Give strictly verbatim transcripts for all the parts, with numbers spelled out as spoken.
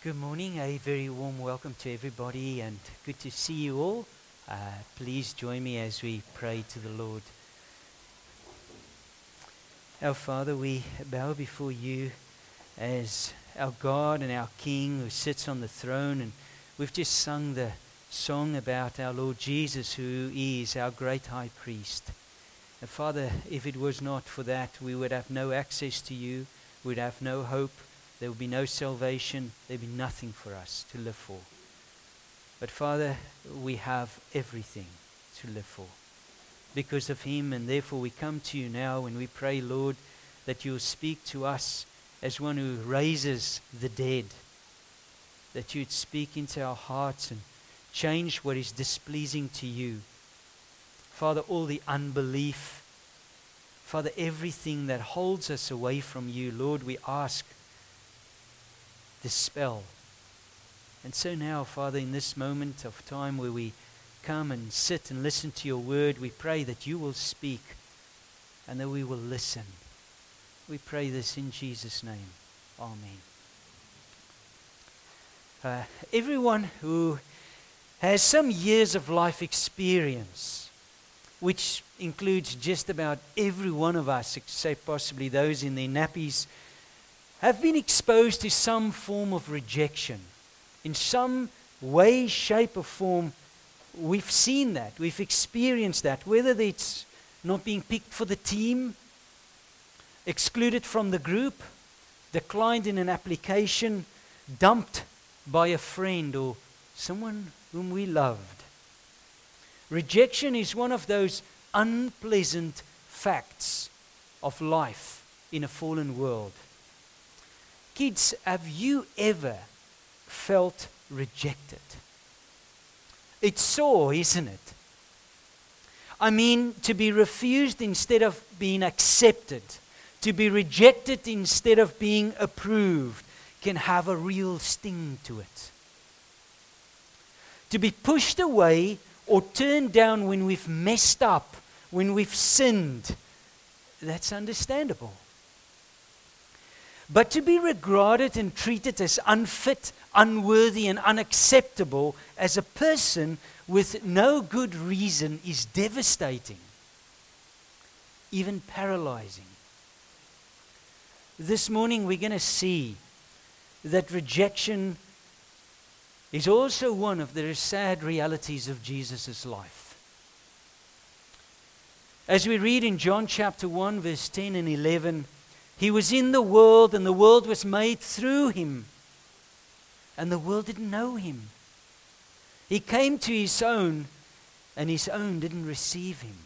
Good morning, a very warm welcome to everybody and good to see you all. Uh, please join me as we pray to the Lord. Our Father, we bow before you as our God and our King who sits on the throne, and we've just sung the song about our Lord Jesus, who is our great high priest. And Father, if it was not for that, we would have no access to you, we'd have no hope. There will be no salvation. There will be nothing for us to live for. But Father, we have everything to live for because of Him, and therefore we come to you now and we pray, Lord, that you will speak to us as one who raises the dead, that you would speak into our hearts and change what is displeasing to you. Father, all the unbelief, Father, everything that holds us away from you, Lord, we ask, dispel. And so now, Father, in this moment of time where we come and sit and listen to your word, we pray that you will speak and that we will listen. We pray this in Jesus' name. Amen. Uh, everyone who has some years of life experience, which includes just about every one of us, except possibly those in their nappies, have been exposed to some form of rejection. In some way, shape, or form, we've seen that, we've experienced that, whether it's not being picked for the team, excluded from the group, declined in an application, dumped by a friend or someone whom we loved. Rejection is one of those unpleasant facts of life in a fallen world. Kids, have you ever felt rejected? It's sore, isn't it? I mean, to be refused instead of being accepted, to be rejected instead of being approved, can have a real sting to it. To be pushed away or turned down when we've messed up, when we've sinned, that's understandable. But to be regarded and treated as unfit, unworthy, and unacceptable as a person with no good reason is devastating, even paralyzing. This morning we're going to see that rejection is also one of the sad realities of Jesus' life. As we read in John chapter one, verse ten and eleven, He was in the world, and the world was made through Him, and the world didn't know Him. He came to His own, and His own didn't receive Him.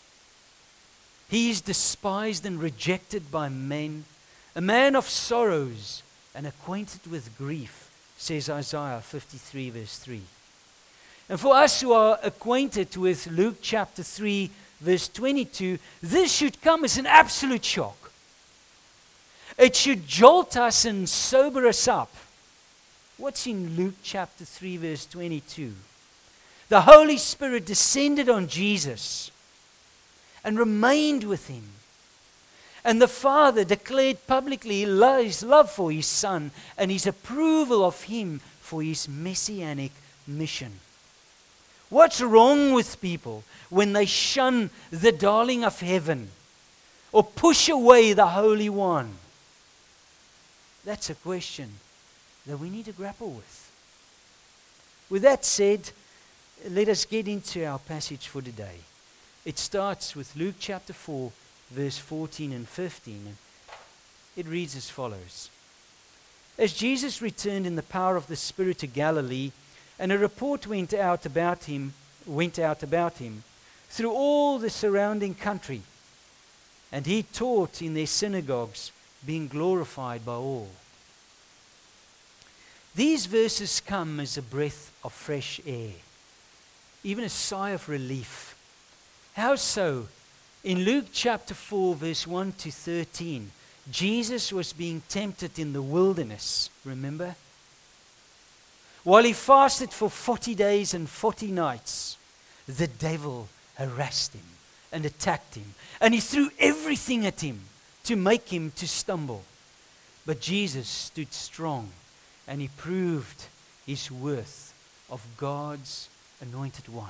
He is despised and rejected by men, a man of sorrows and acquainted with grief, says Isaiah fifty-three, verse three. And for us who are acquainted with Luke chapter three, verse twenty-two, this should come as an absolute shock. It should jolt us and sober us up. What's in Luke chapter three, verse twenty-two? The Holy Spirit descended on Jesus and remained with Him. And the Father declared publicly His love for His Son and His approval of Him for His messianic mission. What's wrong with people when they shun the darling of heaven or push away the Holy One? That's a question that we need to grapple with. With that said, let us get into our passage for today. It starts with Luke chapter four, verse fourteen and fifteen. It reads as follows. As Jesus returned in the power of the Spirit to Galilee, and a report went out about him, went out about him through all the surrounding country, and he taught in their synagogues, being glorified by all. These verses come as a breath of fresh air, even a sigh of relief. How so? In Luke chapter four, verse one to thirteen, Jesus was being tempted in the wilderness, remember? While he fasted for forty days and forty nights, the devil harassed him and attacked him, and he threw everything at him to make him to stumble. But Jesus stood strong and he proved his worth of God's anointed one.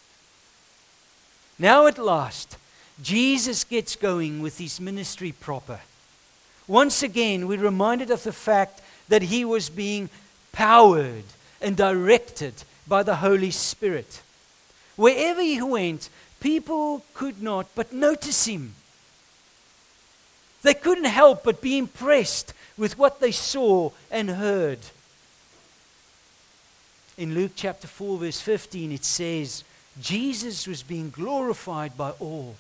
Now at last, Jesus gets going with his ministry proper. Once again, we're reminded of the fact that he was being powered and directed by the Holy Spirit. Wherever he went, people could not but notice him. They couldn't help but be impressed with what they saw and heard. In Luke chapter four, verse fifteen, it says, Jesus was being glorified by all.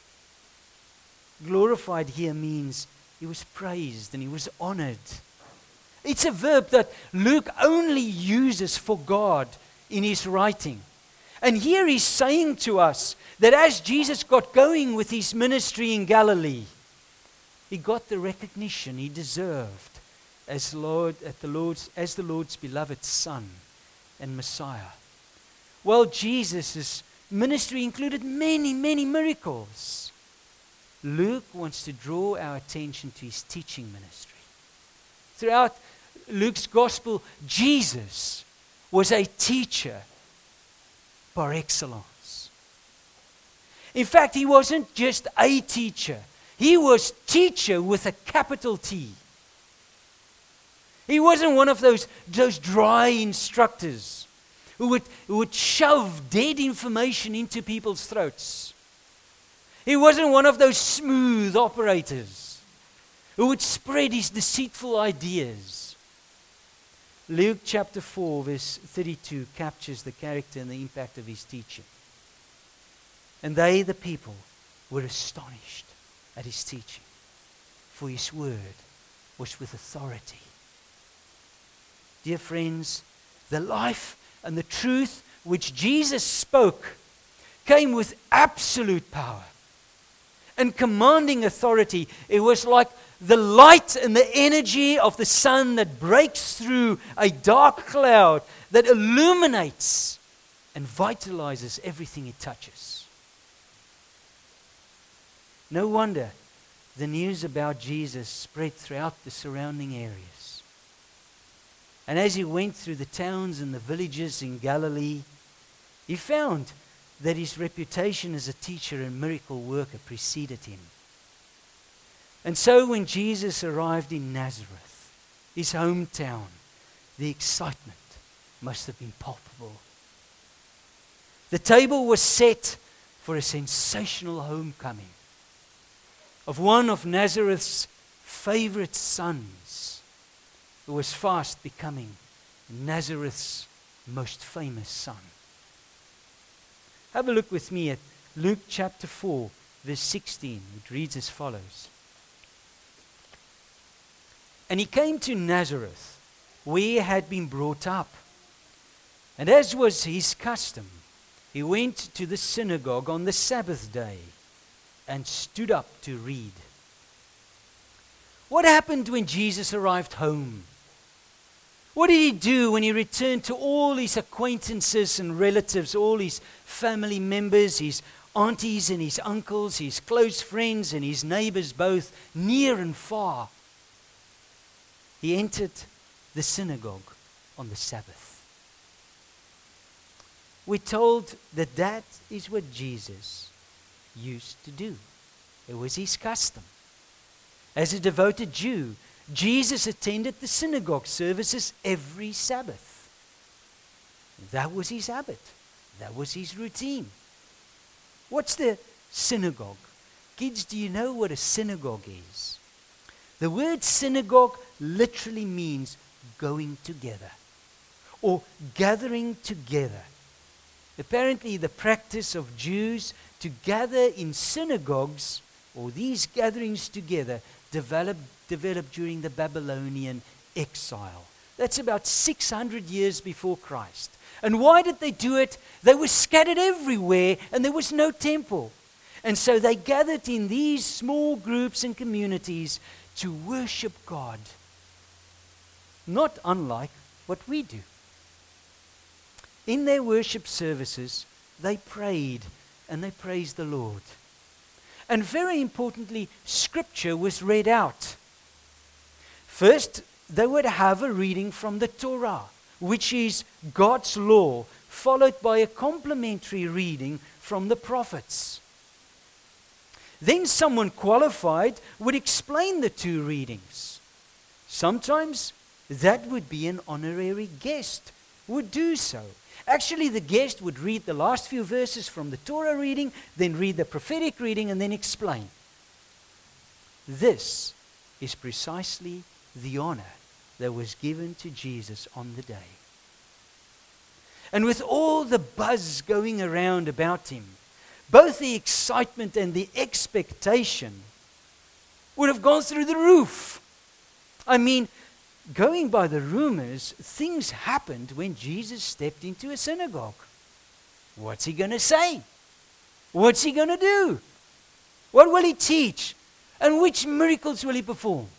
Glorified here means he was praised and he was honored. It's a verb that Luke only uses for God in his writing. And here he's saying to us that as Jesus got going with his ministry in Galilee, he got the recognition he deserved as Lord, at the Lord's, as the Lord's beloved Son and Messiah. Well, Jesus' ministry included many, many miracles. Luke wants to draw our attention to his teaching ministry. Throughout Luke's gospel, Jesus was a teacher par excellence. In fact, he wasn't just a teacher. He was teacher with a capital T. He wasn't one of those, those dry instructors who would, who would shove dead information into people's throats. He wasn't one of those smooth operators who would spread his deceitful ideas. Luke chapter four, verse thirty-two captures the character and the impact of his teaching. And they, the people, were astonished at his teaching, for his word was with authority. Dear friends, the life and the truth which Jesus spoke came with absolute power and commanding authority. It was like the light and the energy of the sun that breaks through a dark cloud that illuminates and vitalizes everything it touches. No wonder the news about Jesus spread throughout the surrounding areas. And as he went through the towns and the villages in Galilee, he found that his reputation as a teacher and miracle worker preceded him. And so when Jesus arrived in Nazareth, his hometown, the excitement must have been palpable. The table was set for a sensational homecoming of one of Nazareth's favorite sons, who was fast becoming Nazareth's most famous son. Have a look with me at Luke chapter four, verse sixteen, which reads as follows. And he came to Nazareth, where he had been brought up. And as was his custom, he went to the synagogue on the Sabbath day and stood up to read. What happened when Jesus arrived home? What did he do when he returned to all his acquaintances and relatives, all his family members, his aunties and his uncles, his close friends and his neighbors, both near and far? He entered the synagogue on the Sabbath. We're told that that is what Jesus used to do. It was his custom. As a devoted Jew, Jesus attended the synagogue services every Sabbath. That was his habit. That was his routine. What's the synagogue? Kids, do you know what a synagogue is? The word synagogue literally means going together or gathering together. Apparently, the practice of Jews to gather in synagogues, or these gatherings together, developed, developed during the Babylonian exile. That's about six hundred years before Christ. And why did they do it? They were scattered everywhere and there was no temple. And so they gathered in these small groups and communities to worship God. Not unlike what we do. In their worship services, they prayed and they praised the Lord. And very importantly, Scripture was read out. First, they would have a reading from the Torah, which is God's law, followed by a complementary reading from the prophets. Then someone qualified would explain the two readings. Sometimes that would be an honorary guest would do so. Actually, the guest would read the last few verses from the Torah reading, then read the prophetic reading, and then explain. This is precisely the honor that was given to Jesus on the day. And with all the buzz going around about him, both the excitement and the expectation would have gone through the roof. I mean, going by the rumors, things happened when Jesus stepped into a synagogue. What's he going to say? What's he going to do? What will he teach? And which miracles will he perform?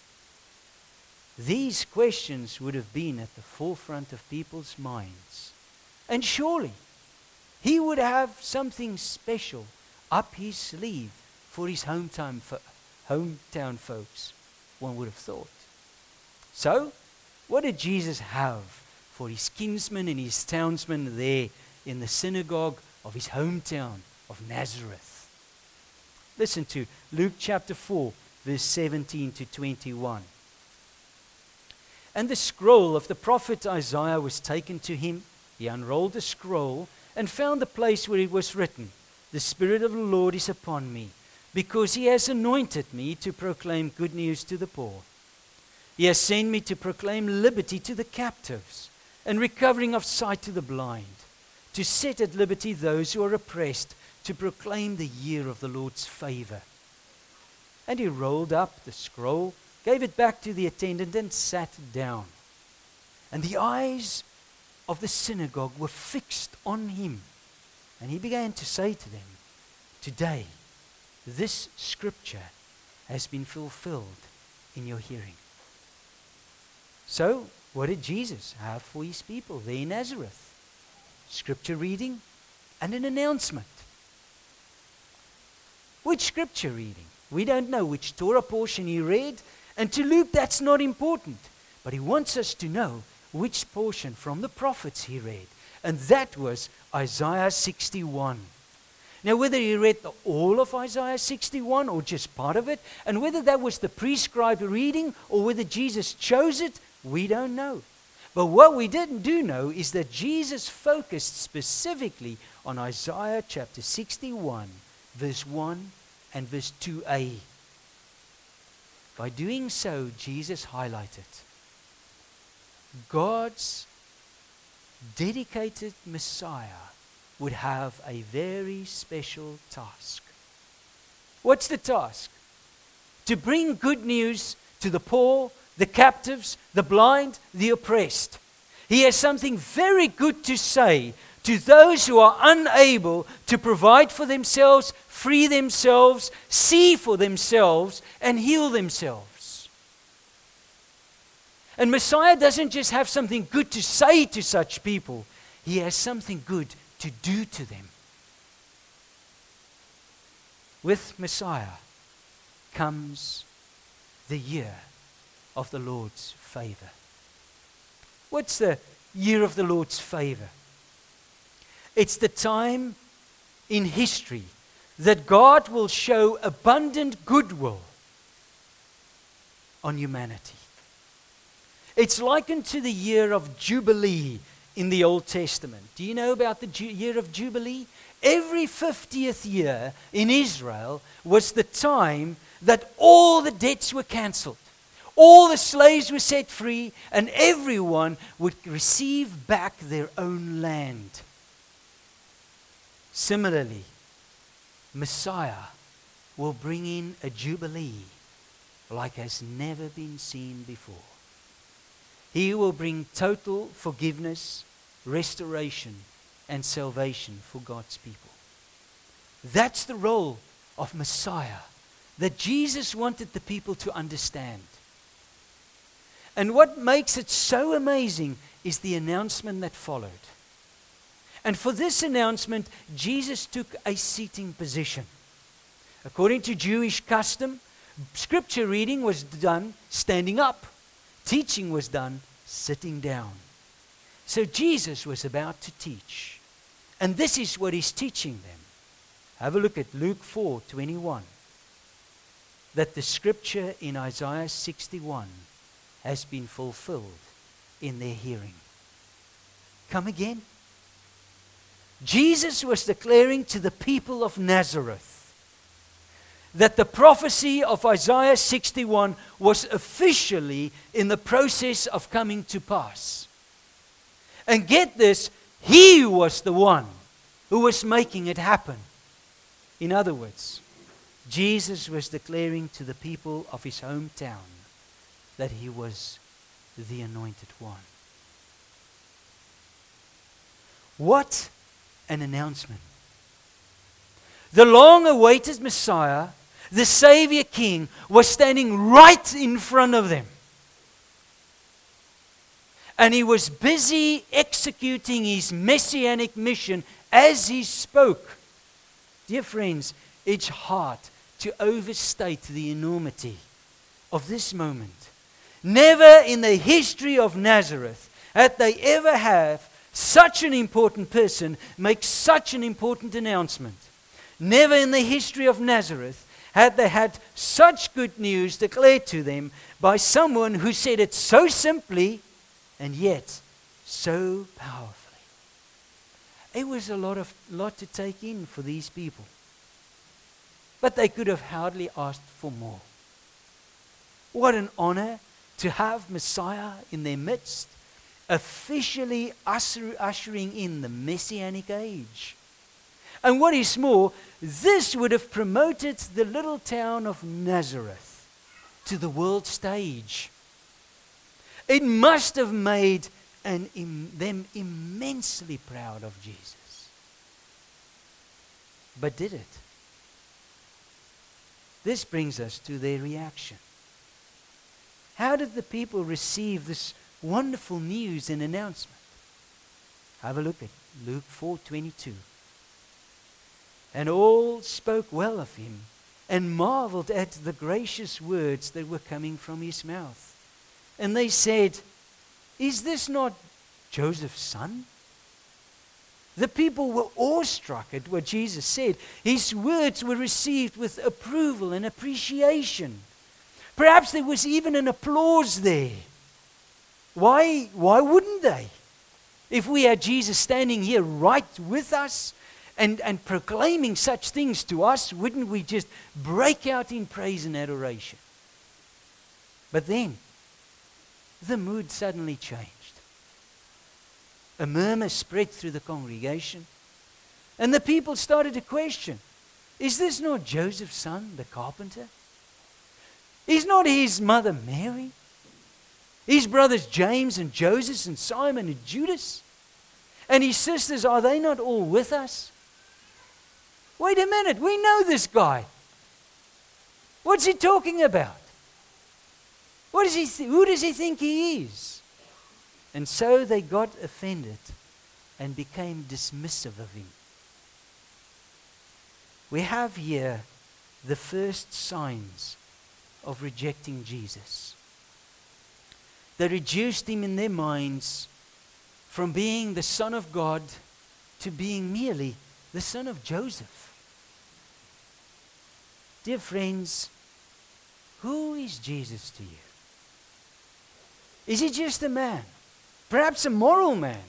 These questions would have been at the forefront of people's minds. And surely, he would have something special up his sleeve for his hometown, fo- hometown folks, one would have thought. So, what did Jesus have for his kinsmen and his townsmen there in the synagogue of his hometown of Nazareth? Listen to Luke chapter four, verse seventeen to twenty-one. And the scroll of the prophet Isaiah was taken to him. He unrolled the scroll and found the place where it was written, "The Spirit of the Lord is upon me, because he has anointed me to proclaim good news to the poor. He has sent me to proclaim liberty to the captives and recovering of sight to the blind, to set at liberty those who are oppressed, to proclaim the year of the Lord's favor." And he rolled up the scroll, gave it back to the attendant, and sat down. And the eyes of the synagogue were fixed on him. And he began to say to them, "Today, this scripture has been fulfilled in your hearing." So, what did Jesus have for his people there in Nazareth? Scripture reading and an announcement. Which scripture reading? We don't know which Torah portion he read, and to Luke that's not important. But he wants us to know which portion from the prophets he read. And that was Isaiah sixty-one. Now, whether he read the, all of Isaiah sixty-one or just part of it, and whether that was the prescribed reading or whether Jesus chose it, we don't know. But what we didn't do know is that Jesus focused specifically on Isaiah chapter sixty-one, verse one and verse two a. By doing so, Jesus highlighted God's dedicated Messiah would have a very special task. What's the task? To bring good news to the poor, the captives, the blind, the oppressed. He has something very good to say to those who are unable to provide for themselves, free themselves, see for themselves, and heal themselves. And Messiah doesn't just have something good to say to such people. He has something good to do to them. With Messiah comes the year of the Lord's favor. What's the year of the Lord's favor? It's the time in history that God will show abundant goodwill on humanity. It's likened to the year of Jubilee in the Old Testament. Do you know about the Ju- year of Jubilee? Every fiftieth year in Israel was the time that all the debts were cancelled. All the slaves were set free, and everyone would receive back their own land. Similarly, Messiah will bring in a jubilee like has never been seen before. He will bring total forgiveness, restoration, and salvation for God's people. That's the role of Messiah that Jesus wanted the people to understand. And what makes it so amazing is the announcement that followed. And for this announcement, Jesus took a seating position. According to Jewish custom, scripture reading was done standing up. teaching was done sitting down. So Jesus was about to teach. And this is what he's teaching them. Have a look at Luke four twenty-one. That the scripture in Isaiah sixty-one has been fulfilled in their hearing. Come again. Jesus was declaring to the people of Nazareth that the prophecy of Isaiah sixty-one was officially in the process of coming to pass. And get this, he was the one who was making it happen. In other words, Jesus was declaring to the people of his hometown that he was the anointed one. What an announcement. The long-awaited Messiah, the Savior King, was standing right in front of them. And he was busy executing his messianic mission as he spoke. Dear friends, it's hard to overstate the enormity of this moment. Never in the history of Nazareth had they ever have such an important person make such an important announcement. Never in the history of Nazareth had they had such good news declared to them by someone who said it so simply and yet so powerfully. It was a lot of lot to take in for these people. But they could have hardly asked for more. What an honor to have Messiah in their midst, officially usher, ushering in the Messianic age. And what is more, this would have promoted the little town of Nazareth to the world stage. It must have made an, im, them immensely proud of Jesus. But did it? This brings us to their reaction. How did the people receive this wonderful news and announcement? Have a look at Luke four twenty-two. And all spoke well of him and marveled at the gracious words that were coming from his mouth. And they said, "Is this not Joseph's son?" The people were awestruck at what Jesus said. His words were received with approval and appreciation. Perhaps there was even an applause there. Why, why wouldn't they? If we had Jesus standing here right with us and, and proclaiming such things to us, wouldn't we just break out in praise and adoration? But then, the mood suddenly changed. A murmur spread through the congregation, and the people started to question, "Is this not Joseph's son, the carpenter? Is not his mother Mary? His brothers James and Joseph and Simon and Judas? And his sisters, are they not all with us? Wait a minute, we know this guy. What's he talking about? What does he th- who does he think he is?" And so they got offended and became dismissive of him. We have here the first signs of rejecting Jesus. They reduced him in their minds from being the Son of God to being merely the son of Joseph. Dear friends, who is Jesus to you? Is he just a man? Perhaps a moral man,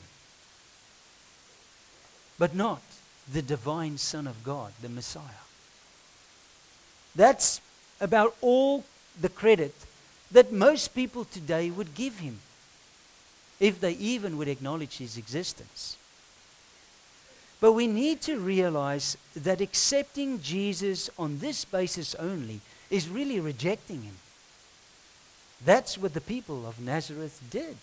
but not the divine Son of God, the Messiah. That's about all the credit that most people today would give him, if they even would acknowledge his existence. But we need to realize that accepting Jesus on this basis only is really rejecting him. That's what the people of Nazareth did.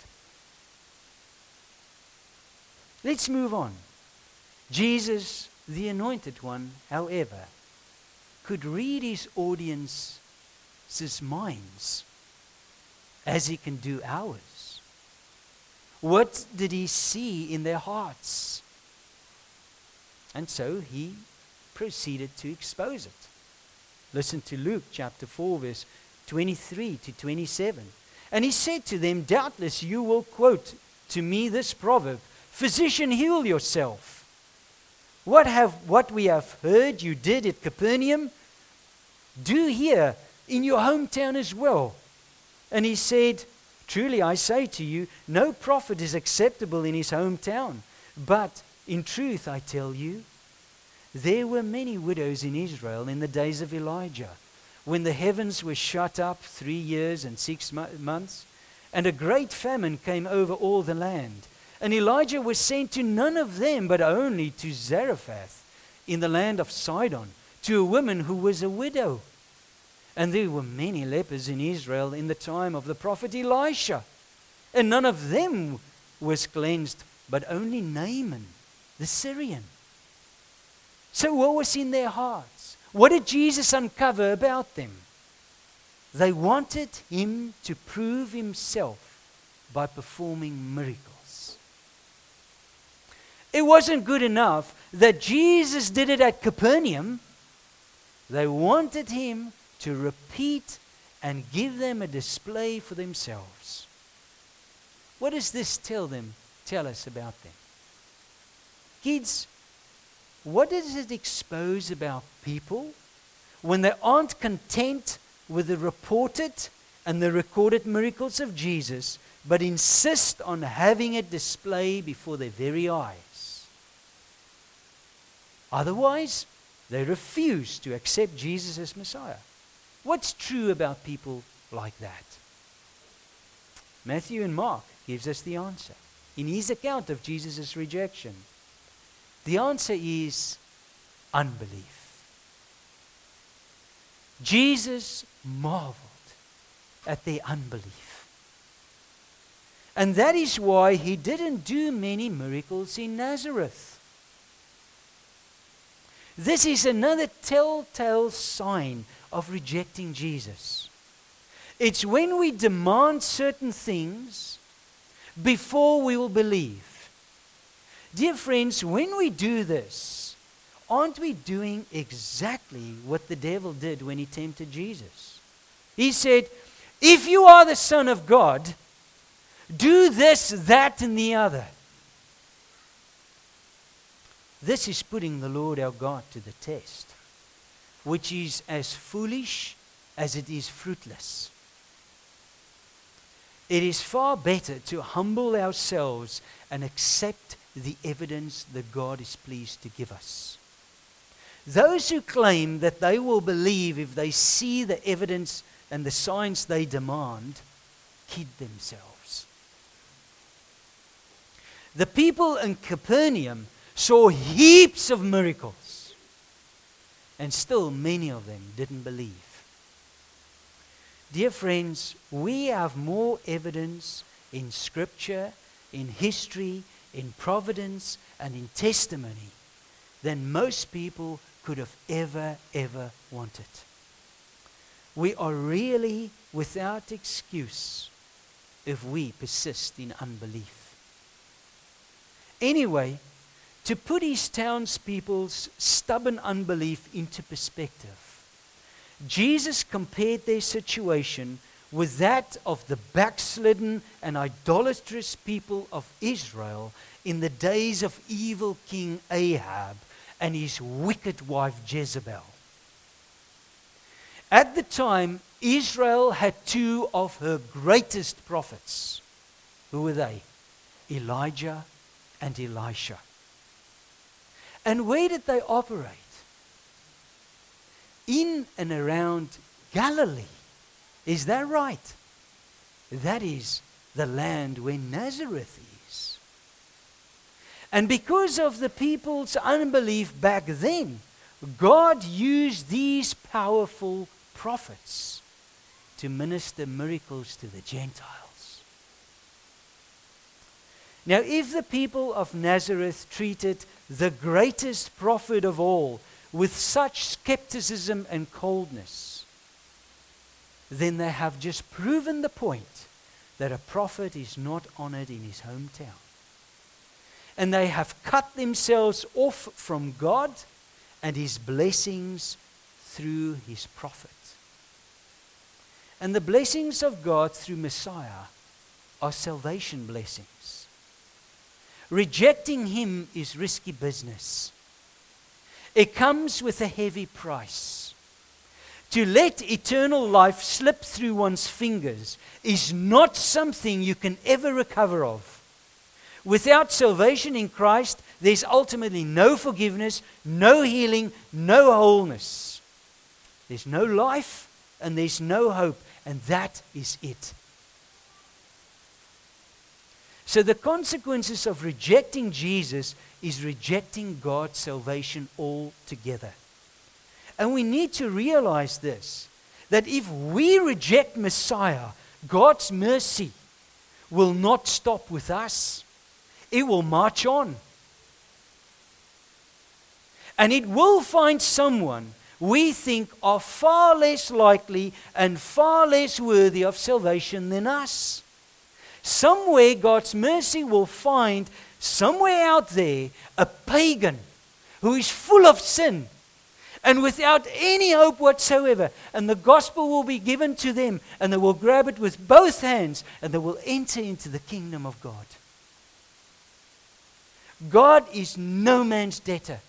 Let's move on. Jesus, the Anointed One, however, could read his audience's minds as he can do ours. What did he see in their hearts? And so he proceeded to expose it. Listen to Luke chapter four, verse twenty-three to twenty-seven. And he said to them, doubtless you will quote to me this proverb, physician, heal yourself. What have what we have heard you did at Capernaum, do here in your hometown as well. And he said, truly I say to you, no prophet is acceptable in his hometown. But in truth I tell you, there were many widows in Israel in the days of Elijah, when the heavens were shut up three years and six mo- months, and a great famine came over all the land. And Elijah was sent to none of them, but only to Zarephath in the land of Sidon, to a woman who was a widow. And there were many lepers in Israel in the time of the prophet Elisha, and none of them was cleansed, but only Naaman, the Syrian. So what was in their hearts? What did Jesus uncover about them? They wanted him to prove himself by performing miracles. It wasn't good enough that Jesus did it at Capernaum. They wanted him to repeat and give them a display for themselves. What does this tell them, tell us about them? Kids, what does it expose about people when they aren't content with the reported and the recorded miracles of Jesus, but insist on having it displayed before their very eyes? Otherwise, they refuse to accept Jesus as Messiah. What's true about people like that? Matthew and Mark gives us the answer in his account of Jesus' rejection. The answer is unbelief. Jesus marveled at their unbelief. And that is why he didn't do many miracles in Nazareth. This is another telltale sign of rejecting Jesus. It's when we demand certain things before we will believe. Dear friends, when we do this, aren't we doing exactly what the devil did when he tempted Jesus? He said, if you are the Son of God, do this, that, and the other. This is putting the Lord our God to the test, which is as foolish as it is fruitless. It is far better to humble ourselves and accept the evidence that God is pleased to give us. Those who claim that they will believe if they see the evidence and the signs they demand, kid themselves. The people in Capernaum saw heaps of miracles, and still many of them didn't believe. Dear friends, we have more evidence in Scripture, in history, in providence, and in testimony than most people could have ever, ever wanted. We are really without excuse if we persist in unbelief. Anyway, to put his townspeople's stubborn unbelief into perspective, Jesus compared their situation with that of the backslidden and idolatrous people of Israel in the days of evil King Ahab and his wicked wife Jezebel. At the time, Israel had two of her greatest prophets. Who were they? Elijah and Elisha. And where did they operate? In and around Galilee. Is that right? That is the land where Nazareth is. And because of the people's unbelief back then, God used these powerful prophets to minister miracles to the Gentiles. Now, if the people of Nazareth treated the greatest prophet of all with such skepticism and coldness, then they have just proven the point that a prophet is not honored in his hometown. And they have cut themselves off from God and his blessings through his prophet. And the blessings of God through Messiah are salvation blessings. Rejecting him is risky business. It comes with a heavy price. To let eternal life slip through one's fingers is not something you can ever recover of. Without salvation in Christ, there's ultimately no forgiveness, no healing, no wholeness. There's no life and there's no hope, and that is it. So the consequences of rejecting Jesus is rejecting God's salvation altogether. And we need to realize this, that if we reject Messiah, God's mercy will not stop with us. It will march on. And it will find someone we think are far less likely and far less worthy of salvation than us. Somewhere God's mercy will find, somewhere out there, a pagan who is full of sin and without any hope whatsoever. And the gospel will be given to them, and they will grab it with both hands, and they will enter into the kingdom of God. God is no man's debtor.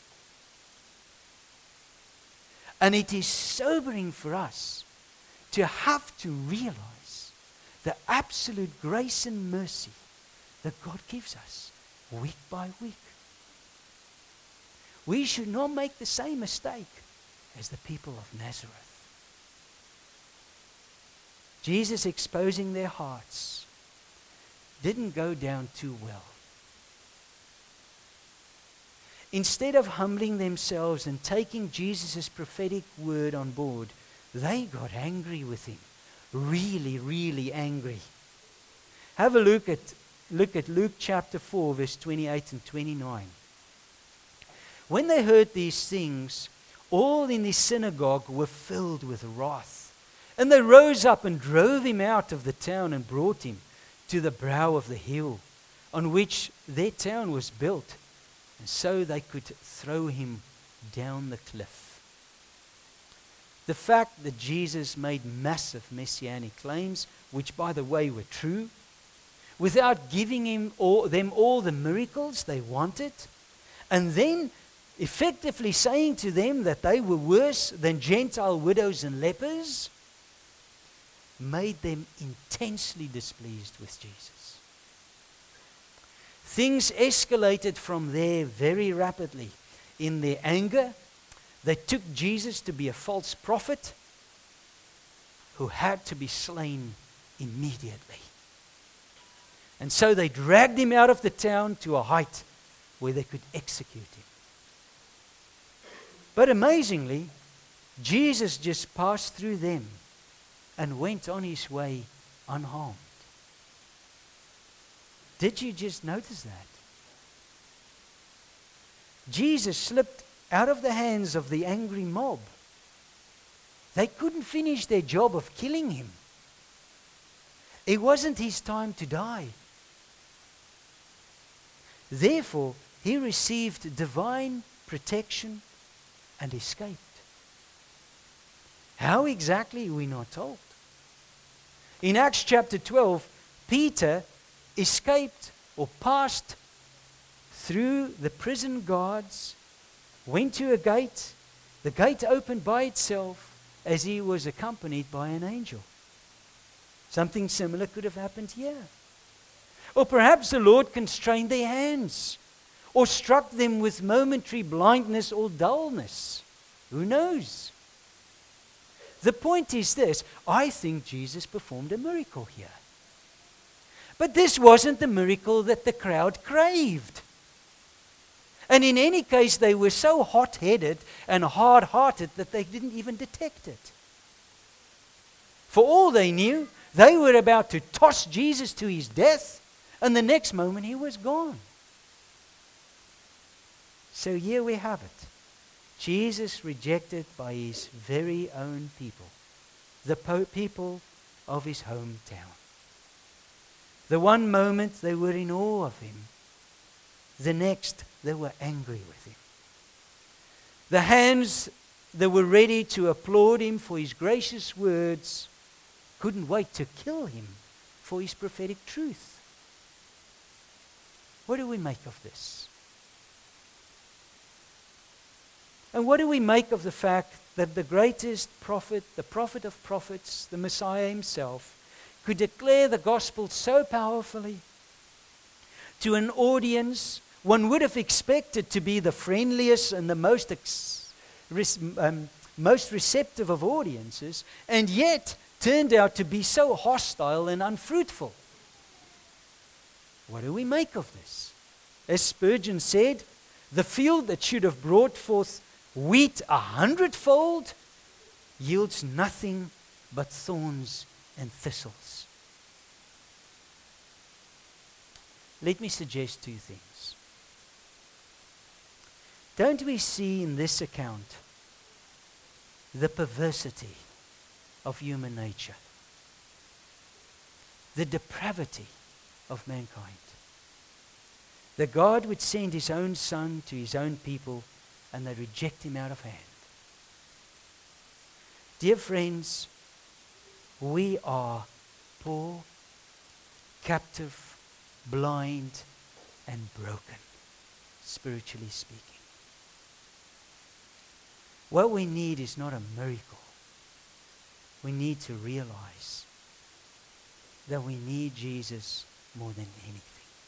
And it is sobering for us to have to realize the absolute grace and mercy that God gives us week by week. We should not make the same mistake as the people of Nazareth. Jesus exposing their hearts didn't go down too well. Instead of humbling themselves and taking Jesus' prophetic word on board, they got angry with him. Really, really angry. Have a look at, look at Luke chapter four, verse twenty-eight and twenty-nine. When they heard these things, all in the synagogue were filled with wrath. And they rose up and drove him out of the town and brought him to the brow of the hill on which their town was built, and so they could throw him down the cliff. The fact that Jesus made massive messianic claims, which by the way were true, without giving him all, them all the miracles they wanted, and then effectively saying to them that they were worse than Gentile widows and lepers, made them intensely displeased with Jesus. Things escalated from there very rapidly. In their anger, they took Jesus to be a false prophet who had to be slain immediately. And so they dragged him out of the town to a height where they could execute him. But amazingly, Jesus just passed through them and went on his way unharmed. Did you just notice that? Jesus slipped out of the hands of the angry mob. They couldn't finish their job of killing him. It wasn't his time to die. Therefore, he received divine protection and escaped. How exactly, we're not told. In Acts chapter twelve, Peter escaped or passed through the prison guards, went to a gate, the gate opened by itself as he was accompanied by an angel. Something similar could have happened here. Or perhaps the Lord constrained their hands or struck them with momentary blindness or dullness. Who knows? The point is this: I think Jesus performed a miracle here. But this wasn't the miracle that the crowd craved. And in any case, they were so hot-headed and hard-hearted that they didn't even detect it. For all they knew, they were about to toss Jesus to his death, and the next moment he was gone. So here we have it. Jesus rejected by his very own people, the po- people of his hometown. The one moment they were in awe of him, the next they were angry with him. The hands that were ready to applaud him for his gracious words couldn't wait to kill him for his prophetic truth. What do we make of this? And what do we make of the fact that the greatest prophet, the prophet of prophets, the Messiah himself, could declare the gospel so powerfully to an audience one would have expected to be the friendliest and the most ex- res- um, most receptive of audiences, and yet turned out to be so hostile and unfruitful? What do we make of this? As Spurgeon said, the field that should have brought forth wheat a hundredfold yields nothing but thorns and thistles. Let me suggest two things. Don't we see in this account the perversity of human nature, the depravity of mankind? That God would send his own son to his own people and they reject him out of hand. Dear friends, we are poor, captive, blind, and broken, spiritually speaking. What we need is not a miracle. We need to realize that we need Jesus more than anything.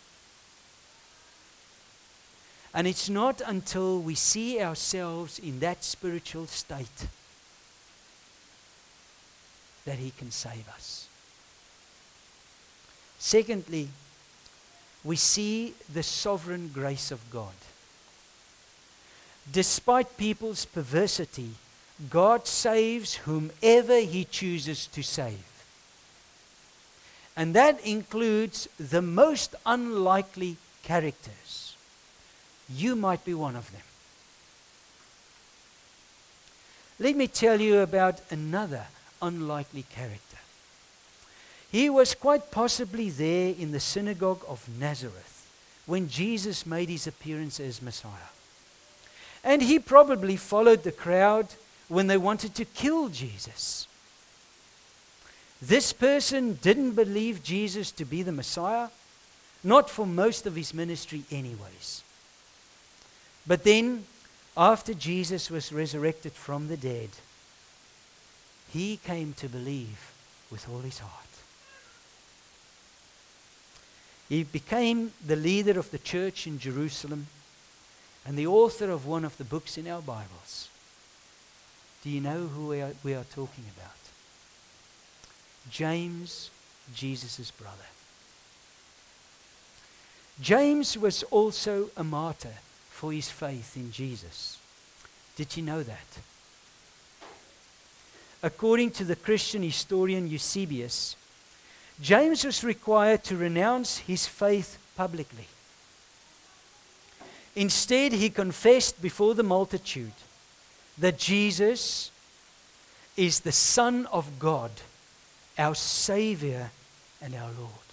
And it's not until we see ourselves in that spiritual state that he can save us. Secondly, we see the sovereign grace of God. Despite people's perversity, God saves whomever he chooses to save. And that includes the most unlikely characters. You might be one of them. Let me tell you about another unlikely character. He was quite possibly there in the synagogue of Nazareth when Jesus made his appearance as Messiah. And he probably followed the crowd when they wanted to kill Jesus. This person didn't believe Jesus to be the Messiah, not for most of his ministry anyways. But then, after Jesus was resurrected from the dead, he came to believe with all his heart. He became the leader of the church in Jerusalem and the author of one of the books in our Bibles. Do you know who we are, we are talking about? James, Jesus' brother. James was also a martyr for his faith in Jesus. Did you know that? According to the Christian historian Eusebius, James was required to renounce his faith publicly. Instead, he confessed before the multitude that Jesus is the Son of God, our Savior and our Lord.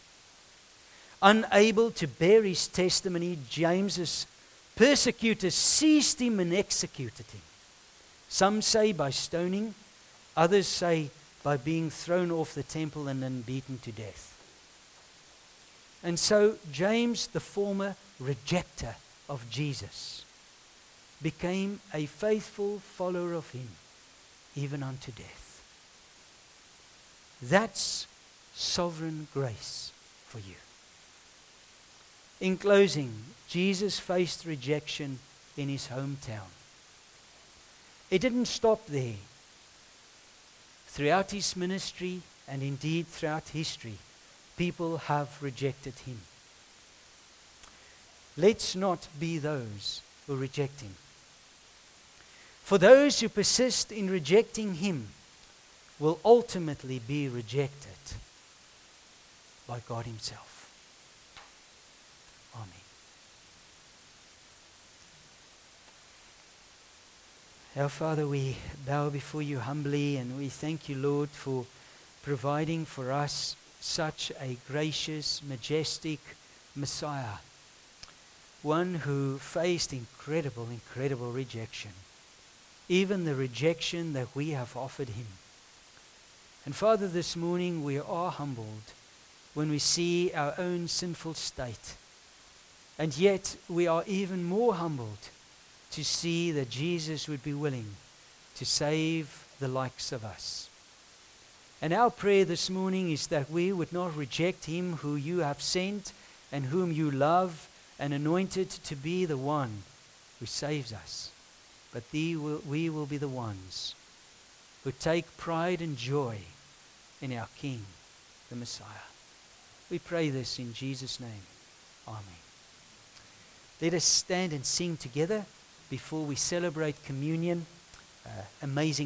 Unable to bear his testimony, James's persecutors seized him and executed him. Some say by stoning, others say by being thrown off the temple and then beaten to death. And so James, the former rejecter of Jesus, became a faithful follower of him, even unto death. That's sovereign grace for you. In closing, Jesus faced rejection in his hometown. It didn't stop there. Throughout his ministry, and indeed throughout history, people have rejected him. Let's not be those who reject him. For those who persist in rejecting him will ultimately be rejected by God himself. Amen. Our Father, we bow before you humbly and we thank you, Lord, for providing for us such a gracious, majestic Messiah, one who faced incredible, incredible rejection, even the rejection that we have offered him. And Father, this morning we are humbled when we see our own sinful state. And yet we are even more humbled to see that Jesus would be willing to save the likes of us. And our prayer this morning is that we would not reject him who you have sent and whom you love and anointed to be the one who saves us, but we will, we will be the ones who take pride and joy in our King, the Messiah. We pray this in Jesus' name. Amen. Let us stand and sing together before we celebrate communion. Uh, amazing.